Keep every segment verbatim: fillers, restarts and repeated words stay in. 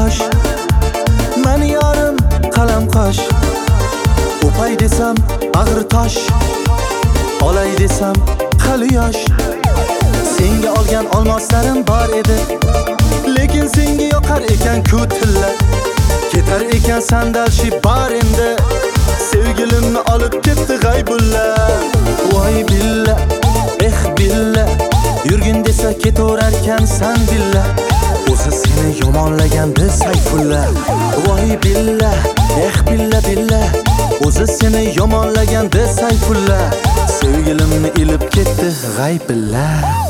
yosh, mani yorim qalam qosh. O'pay desam bag'ri tosh, olay desam hali yosh. Senga olgan olmoslarim bor edi, lekin senga yoqar ekan ku tilla. Ketar ekan sandal shi bar endi, sevgilimni olib ketdi g'aybulla. Voy billa, eh billa, yurgin desa ketaverarkan san billa. O'zi seni yomonlaganda Sayfulla. Voy billa, eh billa billa, o'zi seni yomonlaganda Sayfulla. Sevgilimni ilib ketdi g'aybulla.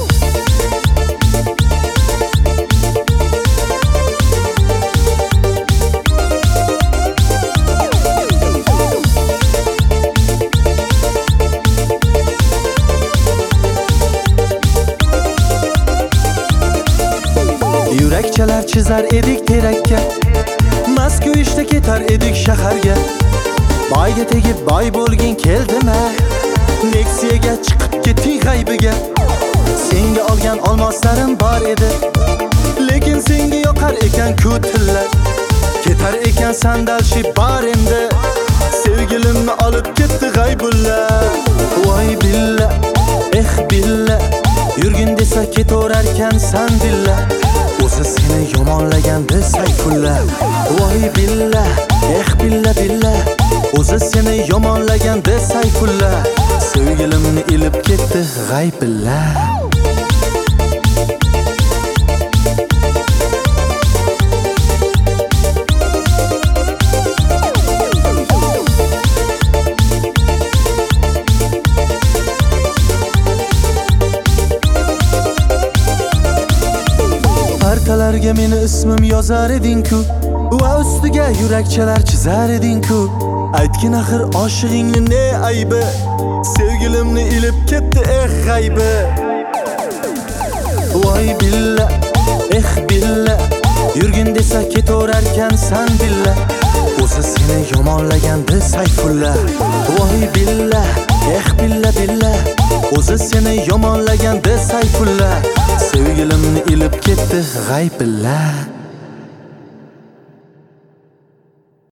Yurakchalar chizar edik terakka, Masku ishda ketar edik shaharga. Boyga tegib boy bo'lgin keldimi? Nexia'ga chiqib keting g'aybiga. Senga olgan olmoslarim bor edi, lekin senga yoqar ekan ku tilla. Ketar ekan sandal shi bar endi, sevgilimni olib ketdi g'aybulla. Voy billa, eh billa, yurgin desa ketaverarkan san billa. O'zi seni yomonlaganda Sayfulla. Voy billa, eh billa billa, o'zi seni yomonlaganda Sayfulla. Sevgilimni ilib ketdi g'aybulla. Partalarga meni ismim yozar eding-ku, va ustiga yurakchalar chizar eding-ku. Aytgin axir oshig'ingni ne aybi, sevgilimni ilib ketdi eh g'aybi. Voy billa, eh billa, yurgin desa ketaverarkan san billa. O'zi seni yomonlaganda Sayfulla. Voy billa, eh billa billa, o'zi seni yomonlaganda Sayfulla. Sevgilimni ilib ketdi g'aybulla.